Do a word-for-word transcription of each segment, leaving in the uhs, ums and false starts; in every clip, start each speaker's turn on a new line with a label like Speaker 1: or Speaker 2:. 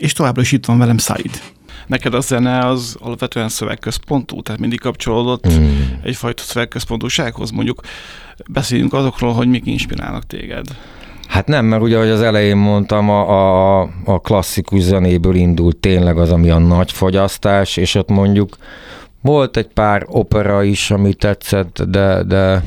Speaker 1: És továbbra is itt van velem Said. Neked a zene az alapvetően szövegközpontú, tehát mindig kapcsolódott mm. egyfajta szövegközpontúsághoz. Mondjuk beszéljünk azokról, hogy mik inspirálnak téged.
Speaker 2: Hát nem, mert ugye, ahogy az elején mondtam, a, a, a klasszikus zenéből indult tényleg az, ami a nagy fogyasztás, és ott mondjuk volt egy pár opera is, ami tetszett, de... de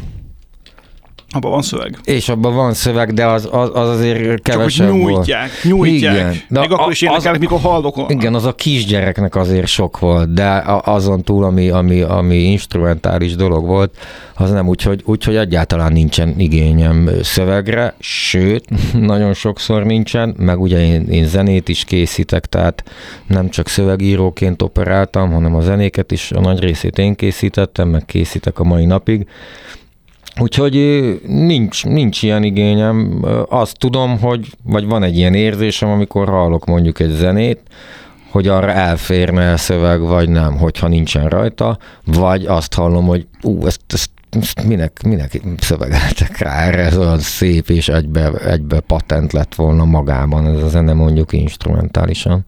Speaker 1: abban van szöveg.
Speaker 2: És abban van szöveg, de az, az, az azért kevesebb
Speaker 1: csak nyújtják, nyújtják. Igen. De még akkor is énekelnek, mikor haldokolnak.
Speaker 2: Igen, az a kisgyereknek azért sok volt, de azon túl, ami, ami, ami instrumentális dolog volt, az nem úgy, hogy, úgy, hogy egyáltalán nincsen igényem szövegre, sőt, nagyon sokszor nincsen, meg ugye én, én zenét is készítek, tehát nem csak szövegíróként operáltam, hanem a zenéket is a nagy részét én készítettem, meg készítek a mai napig. Úgyhogy nincs, nincs ilyen igényem. Azt tudom, hogy, vagy van egy ilyen érzésem, amikor hallok mondjuk egy zenét, hogy arra elférne a szöveg, vagy nem, hogyha nincsen rajta, vagy azt hallom, hogy ú, ezt, ezt, ezt minek, minek szövegeltek rá, erre ez olyan szép, és egybe, egybe patent lett volna magában ez a zene mondjuk instrumentálisan.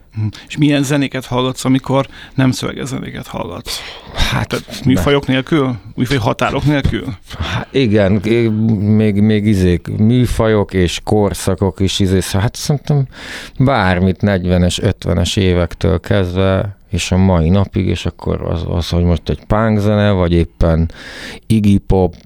Speaker 1: És milyen zenéket hallgatsz, amikor nem szöveges zenéket hallgatsz? Hát, tehát műfajok nélkül? Műfaj határok nélkül?
Speaker 2: Hát igen, még, még izék, műfajok és korszakok is izék, hát szerintem bármit negyvenes, ötvenes évektől kezdve, és a mai napig, és akkor az, az hogy most egy punk zene, vagy éppen Iggy Pop,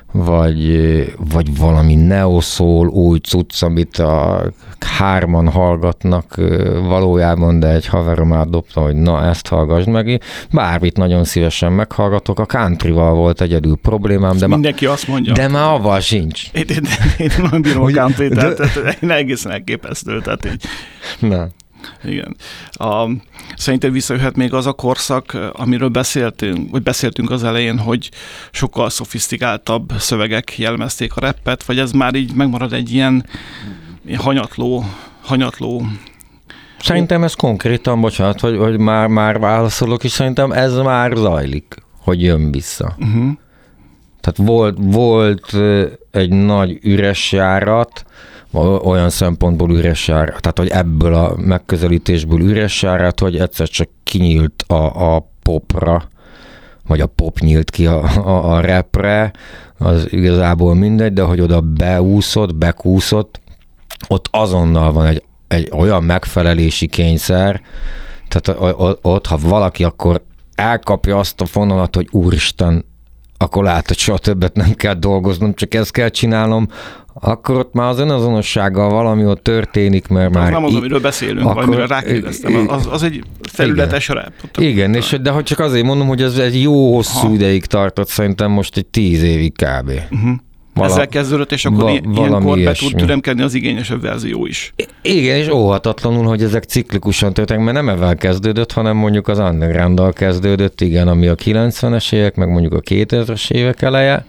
Speaker 2: vagy, vagy valami neoszól, új cucc, amit a hárman hallgatnak valójában, de egy haverom átdobta, hogy na, ezt hallgassd meg. Bármit nagyon szívesen meghallgatok. A countryval volt egyedül problémám, de
Speaker 1: mindenki
Speaker 2: má,
Speaker 1: azt mondja.
Speaker 2: De már avval sincs.
Speaker 1: Én, én, én nem bírom a countryt, tehát, tehát én egészen elképesztő. Tehát így.
Speaker 2: Na.
Speaker 1: Igen. A, szerinted visszajöhet még az a korszak, amiről beszéltünk, vagy beszéltünk az elején, hogy sokkal szofisztikáltabb szövegek jellemezték a rappet, vagy ez már így megmarad egy ilyen, ilyen hanyatló, hanyatló.
Speaker 2: Szerintem ez konkrétan, bocsánat, hogy, hogy már, már válaszolok, és szerintem ez már zajlik, hogy jön vissza. Uh-huh. Tehát volt, volt egy nagy üres járat, olyan szempontból üres járat, tehát hogy ebből a megközelítésből üres járat, hogy egyszer csak kinyílt a, a popra, vagy a pop nyílt ki a, a, a rapre, az igazából mindegy, de hogy oda beúszott, bekúszott, ott azonnal van egy, egy olyan megfelelési kényszer, tehát ott, ha valaki akkor elkapja azt a fonalat, hogy úristen, akkor lát, hogy soha többet nem kell dolgoznom, csak ezt kell csinálnom, akkor ott már az önazonossággal valami ott történik, mert már...
Speaker 1: Az nem az, amiről beszélünk, akkor, vagy amiről rákérdeztem, az, az egy felületes rap.
Speaker 2: Igen, és, de hogy csak azért mondom, hogy ez egy jó hosszú ha. ideig tartott, szerintem most egy tíz évig kb. Uh-huh.
Speaker 1: Vala, Ezzel kezdődött, és akkor va, ilyenkor be tud türemkedni az igényesebb verzió is.
Speaker 2: Igen, és óhatatlanul, hogy ezek ciklikusan történnek, mert nem ezzel kezdődött, hanem mondjuk az underground-dal kezdődött, igen, ami a kilencvenes évek, meg mondjuk a kétezres évek eleje,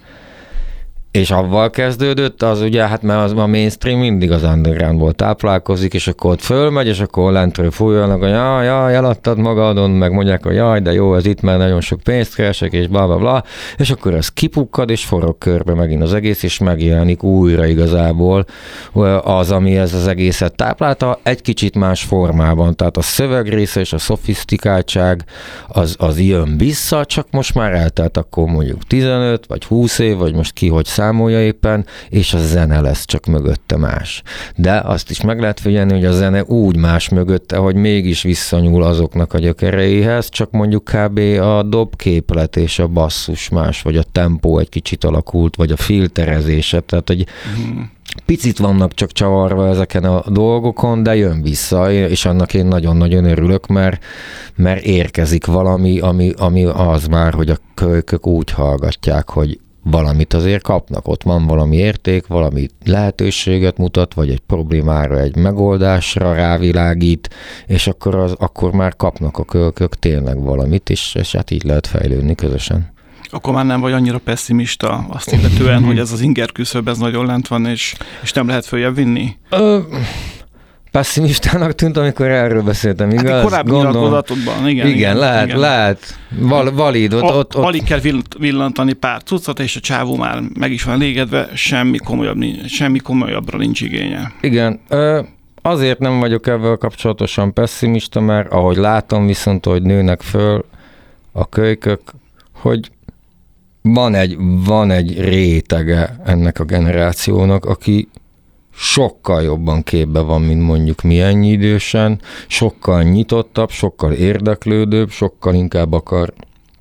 Speaker 2: és avval kezdődött, az ugye, hát mert az a mainstream mindig az undergroundból táplálkozik, és akkor ott fölmegy, és akkor lentről fújjanak, hogy jaj, jaj, eladtad magadon, meg mondják, hogy jaj, de jó, ez itt már nagyon sok pénzt keresek, és bla, bla, bla, és akkor ez kipukkad, és forog körbe megint az egész, és megjelenik újra igazából az, ami ez az egészet táplálta, egy kicsit más formában, tehát a szövegrésze és a szofisztikáltság az, az jön vissza, csak most már eltelt akkor mondjuk tizenöt, vagy húsz év, vagy most ki, hogy számolja éppen, és a zene lesz csak mögötte más. De azt is meg lehet figyelni, hogy a zene úgy más mögötte, hogy mégis visszanyúl azoknak a gyökereihez, csak mondjuk kb. A dobképlet és a basszus más, vagy a tempó egy kicsit alakult, vagy a filterezése, tehát hogy hmm. picit vannak csak csavarva ezeken a dolgokon, de jön vissza, és annak én nagyon-nagyon örülök, mert, mert érkezik valami, ami, ami az már, hogy a kölykök úgy hallgatják, hogy valamit azért kapnak, ott van valami érték, valami lehetőséget mutat, vagy egy problémára, egy megoldásra rávilágít, és akkor, az, akkor már kapnak a kölkök tényleg valamit, és, és hát így lehet fejlődni közösen.
Speaker 1: Akkor már nem vagy annyira pessimista azt illetően, hogy ez az inger küszöb, ez nagyon lent van, és, és nem lehet följebb vinni? Ö,
Speaker 2: pessimistának tűnt, amikor erről beszéltem, igaz?
Speaker 1: Hát korábbi nyilatkozatodban, igen.
Speaker 2: Igen, igen lehet, igen. lehet. Val, valid. Ott, ott, ott.
Speaker 1: Alig kell villantani pár cuccot, és a csávó már meg is van elégedve, semmi komolyabb, semmi komolyabbra nincs igénye.
Speaker 2: Igen. Ö, azért nem vagyok ebben kapcsolatosan pessimista, mert ahogy látom viszont, hogy nőnek föl a kölykök, hogy van egy, van egy rétege ennek a generációnak, aki sokkal jobban képbe van, mint mondjuk mi ennyi idősen, sokkal nyitottabb, sokkal érdeklődőbb, sokkal inkább akar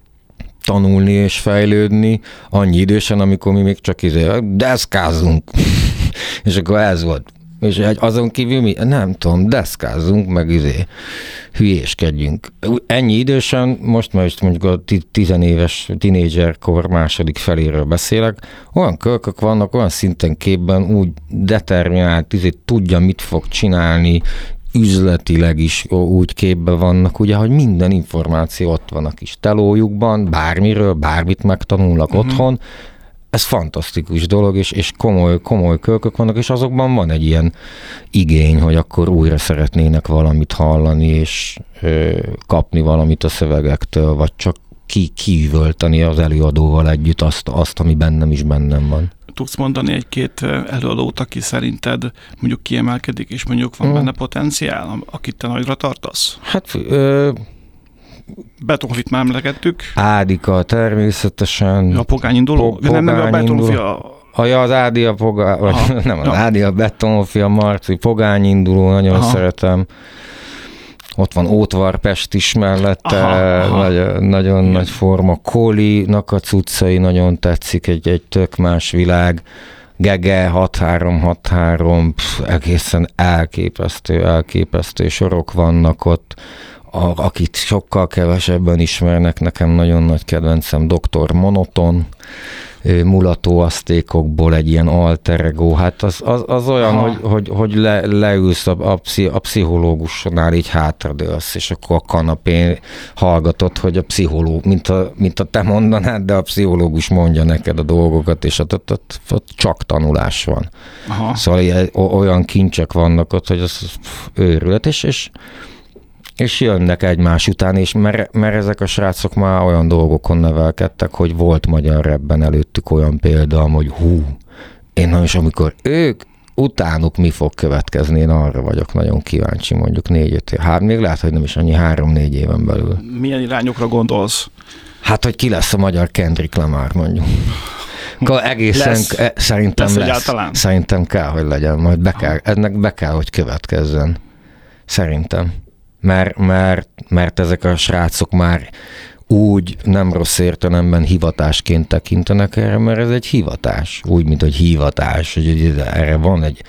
Speaker 2: tanulni és fejlődni, annyi idősen, amikor mi még csak izé, deszkázunk. És akkor ez volt. És azon kívül mi? Nem tudom, deszkázzunk, meg izé, hülyéskedjünk. Ennyi idősen, most már is mondjuk a tizenéves tínédzserkor második feléről beszélek, olyan kölkök vannak, olyan szinten képben, úgy determinált, izé, tudja, mit fog csinálni, üzletileg is úgy képben vannak, ugye, hogy minden információ ott van a kis telójukban, bármiről, bármit megtanulnak uh-huh. otthon. Ez fantasztikus dolog, és, és komoly, komoly kölkök vannak, és azokban van egy ilyen igény, hogy akkor újra szeretnének valamit hallani, és ö, kapni valamit a szövegektől, vagy csak ki, kiüvölteni az előadóval együtt azt, azt, ami bennem is bennem van.
Speaker 1: Tudsz mondani egy-két előadót, aki szerinted mondjuk kiemelkedik, és mondjuk van hmm. benne potenciál, akit te nagyra tartasz?
Speaker 2: Hát... Ö,
Speaker 1: Betonfit már emlegettük.
Speaker 2: Ádika természetesen.
Speaker 1: A pogány induló?
Speaker 2: Po,
Speaker 1: nem, nem, a Betonfi a...
Speaker 2: a... Ja, az Ádi a pogány, vagy nem az ja. Ádi a Betonfi, a Marci pogány induló, nagyon aha. szeretem. Ott van Ótvarpest is mellette, aha, aha. Nagy, nagyon igen. nagy forma. Kólinak a cuccai nagyon tetszik, egy, egy tök más világ. Gege, hat három hat három, pff, egészen elképesztő, elképesztő sorok vannak ott. A, akit sokkal kevesebben ismernek, nekem nagyon nagy kedvencem, doktor Monoton, mulató asztékokból egy ilyen alter ego, hát az, az, az olyan, ha. hogy, hogy, hogy le, leülsz a, a, pszi, a pszichológusnál, így hátradőlsz, és akkor a kanapén hallgatod, hogy a pszichológus, mint a, mint a te mondanád, de a pszichológus mondja neked a dolgokat, és ott, ott, ott, ott csak tanulás van. Aha. Szóval ilyen, olyan kincsek vannak ott, hogy az őrület, és, és és jönnek egymás után, és mert, mert ezek a srácok már olyan dolgokon nevelkedtek, hogy volt magyar rapben előttük olyan példa, hogy hú, én nem is amikor ők, utánuk mi fog következni, én arra vagyok nagyon kíváncsi, mondjuk négy-öt év. Hát még lehet, hogy nem is annyi három-négy éven belül.
Speaker 1: Milyen irányokra gondolsz?
Speaker 2: Hát, hogy ki lesz a magyar Kendrick Lamar, mondjuk. Akkor egészen lesz. Szerintem lesz. lesz. Szerintem kell, hogy legyen, majd be kell, ennek be kell, hogy következzen. Szerintem. Mert, mert, mert ezek a srácok már úgy nem rossz értelemben hivatásként tekintenek erre, mert ez egy hivatás. Úgy, mint hogy hivatás, hogy erre van egy,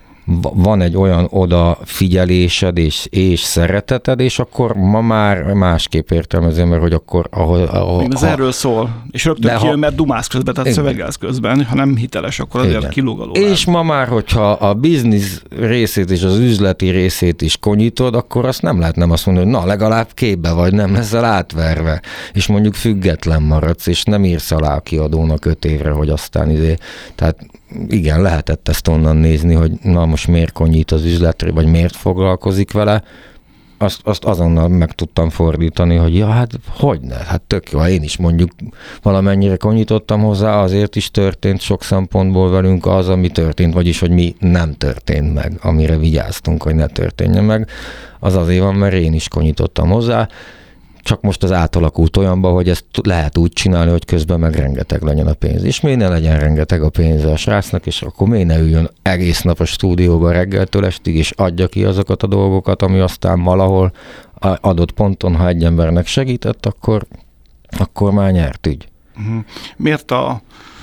Speaker 2: van egy olyan odafigyelésed és, és szereteted, és akkor ma már másképp értelmezem, mert hogy akkor... Ahol, ahol,
Speaker 1: ez ha, erről szól, és rögtön kijön, ha, mert dumász közben, tehát szövegelsz közben, ha nem hiteles, akkor azért kilóg alól.
Speaker 2: És ma már, hogyha a biznisz részét és az üzleti részét is konyítod, akkor azt nem lehet nem azt mondani, hogy na, legalább képbe vagy, nem leszel átverve, és mondjuk független maradsz, és nem írsz alá a kiadónak öt évre, hogy aztán izé, tehát igen, lehetett ezt onnan nézni, hogy na most miért konyít az üzletre, vagy miért foglalkozik vele, azt, azt azonnal meg tudtam fordítani, hogy ja, hát hogyne, hát tök jó, én is mondjuk valamennyire konyítottam hozzá, azért is történt sok szempontból velünk az, ami történt, vagyis, hogy mi nem történt meg, amire vigyáztunk, hogy ne történjen meg, az azért van, mert én is konyítottam hozzá, csak most az átalakult olyanba, hogy ezt lehet úgy csinálni, hogy közben meg rengeteg legyen a pénz. És miért ne legyen rengeteg a pénz a srácnak, és akkor miért ne üljön egész nap a stúdióba reggeltől estig, és adja ki azokat a dolgokat, ami aztán valahol adott ponton, ha egy embernek segített, akkor, akkor már nyert ügy.
Speaker 1: Miért a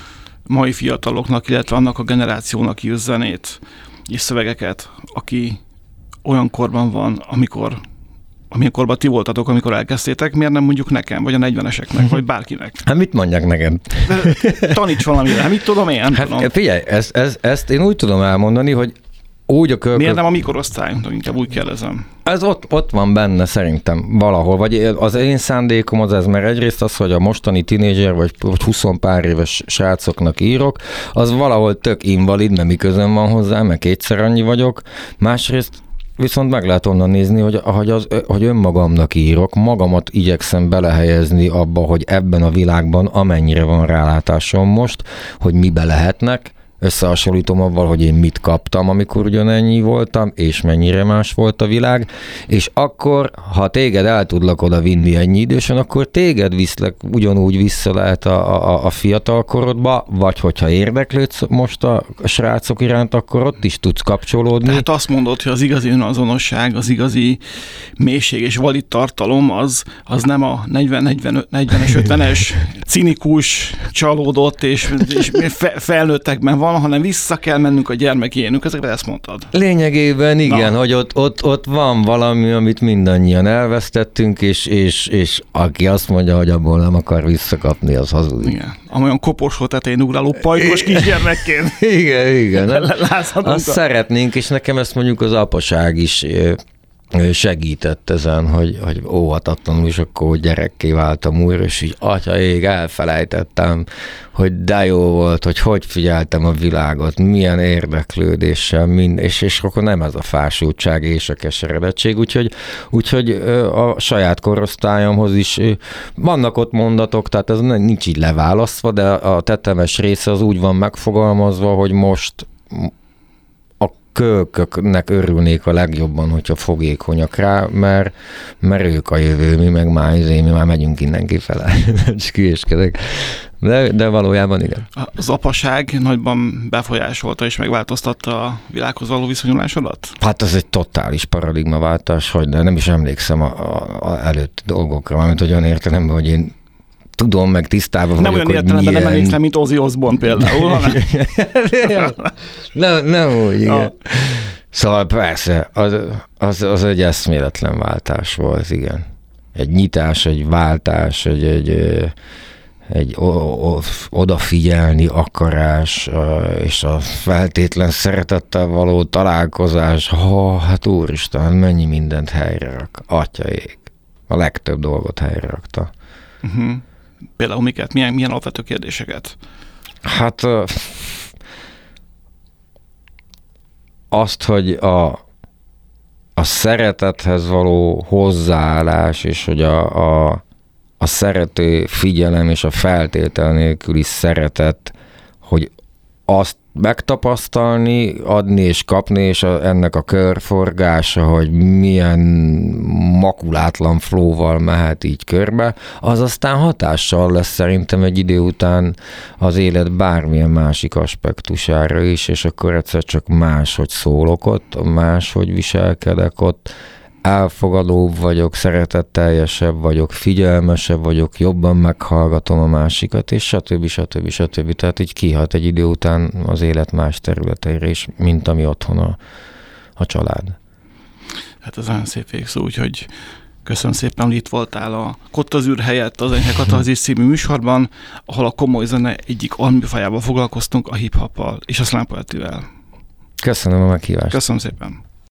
Speaker 1: mai fiataloknak, illetve annak a generációnak ír zenét és szövegeket, aki olyan korban van, amikor amilyen korban ti voltatok, amikor elkezdtétek, miért nem mondjuk nekem, vagy a negyveneseknek, vagy bárkinek?
Speaker 2: Hát mit mondjak nekem?
Speaker 1: Taníts valamire, hát mit tudom én, nem
Speaker 2: hát,
Speaker 1: tudom.
Speaker 2: Figyelj, ezt, ezt, ezt én úgy tudom elmondani, hogy úgy a kölkök...
Speaker 1: Miért nem a mikorosztályunk, inkább úgy kérdezem.
Speaker 2: Ez ott, ott van benne szerintem valahol, vagy az én szándékom az ez, mert egyrészt az, hogy a mostani tinédzser vagy húsz pár éves srácoknak írok, az valahol tök invalid, mert mi közön van hozzá, mert kétszer annyi vagyok. Másrészt viszont meg lehet onnan nézni, hogy, hogy, az, hogy önmagamnak írok, magamat igyekszem belehelyezni abba, hogy ebben a világban amennyire van rálátásom most, hogy mibe lehetnek, összehasonlítom avval, hogy én mit kaptam, amikor ugyanennyi voltam, és mennyire más volt a világ, és akkor, ha téged el tudlak oda vinni ennyi idősen, akkor téged viszlek ugyanúgy vissza lehet a, a, a fiatal korodba, vagy hogyha érdeklődsz most a srácok iránt, akkor ott is tudsz kapcsolódni.
Speaker 1: Tehát azt mondod, hogy az igazi önazonosság, az igazi mélység és valid tartalom, az, az nem a negyven negyvenes, ötvenes cinikus, csalódott és, és felnőttekben van, hanem vissza kell mennünk a gyermeki énünk, ezekre ezt mondtad.
Speaker 2: Lényegében igen, Na. hogy ott, ott, ott van valami, amit mindannyian elvesztettünk, és, és, és aki azt mondja, hogy abból nem akar visszakapni, az hazudik.
Speaker 1: Igen. Amolyan koporsó tetején ugráló pajkos kisgyermekként.
Speaker 2: Igen, igen. Azt szeretnénk, és nekem ezt mondjuk az apaság is segített ezen, hogy, hogy óhatatlanul is akkor gyerekké váltam újra, és így atyaég, elfelejtettem, hogy de jó volt, hogy hogy figyeltem a világot, milyen érdeklődéssel, mind, és, és akkor nem ez a fásultság és a keseredettség, úgyhogy, úgyhogy a saját korosztályomhoz is vannak ott mondatok, tehát ez nincs így leválasztva, de a tetemes része az úgy van megfogalmazva, hogy most kölköknek örülnék a legjobban, hogyha fogékonyak rá, mert, mert ők a jövő, mi meg már, mi már megyünk innen kifele. Csak hülyéskedek. De, de valójában igen.
Speaker 1: Az apaság nagyban befolyásolta és megváltoztatta a világhoz való viszonyulásodat?
Speaker 2: Hát ez egy totális paradigmaváltás, hogy de nem is emlékszem a, a, a előtti dolgokra, mármint hogy olyan értelemben, hogy én tudom, meg tisztában
Speaker 1: nem
Speaker 2: vagyok,
Speaker 1: hogy milyen... Nem olyan értelemben
Speaker 2: milyen...
Speaker 1: nem emlékszem, mint Ozzy Osbourne például, hanem...
Speaker 2: nem, nem úgy, igen. Ja. Szóval persze, az, az, az egy eszméletlen váltás volt, igen. Egy nyitás, egy váltás, egy, egy, egy o, o, odafigyelni akarás, és a feltétlen szeretettel való találkozás. Ha, hát úristen, mennyi mindent helyre rak. Atyaég. A legtöbb dolgot helyre rakta.
Speaker 1: Uh-huh. Például miket? Milyen, milyen alapvető kérdéseket?
Speaker 2: Hát azt, hogy a, a szeretethez való hozzáállás, és hogy a, a, a szerető figyelem és a feltétel nélküli szeretet, hogy azt megtapasztalni, adni és kapni, és a, ennek a körforgása, hogy milyen makulátlan flowval mehet így körbe, az aztán hatással lesz szerintem egy idő után az élet bármilyen másik aspektusára is, és akkor egyszer csak máshogy szólok ott, máshogy viselkedek ott, elfogadóbb vagyok, szeretetteljesebb vagyok, figyelmesebb vagyok, jobban meghallgatom a másikat, és stb. stb. stb. Tehát így kihat egy idő után az élet más területeire is, mint ami otthon a, a család.
Speaker 1: Hát ez olyan szép végszó, úgyhogy köszönöm szépen, hogy itt voltál a Kottazűr helyett az Enyhe Katarzis című műsorban, ahol a komoly zene egyik alműfajával foglalkoztunk, a hip-hoppal és a slam poetryvel.
Speaker 2: Köszönöm a meghívást.
Speaker 1: Köszönöm szépen.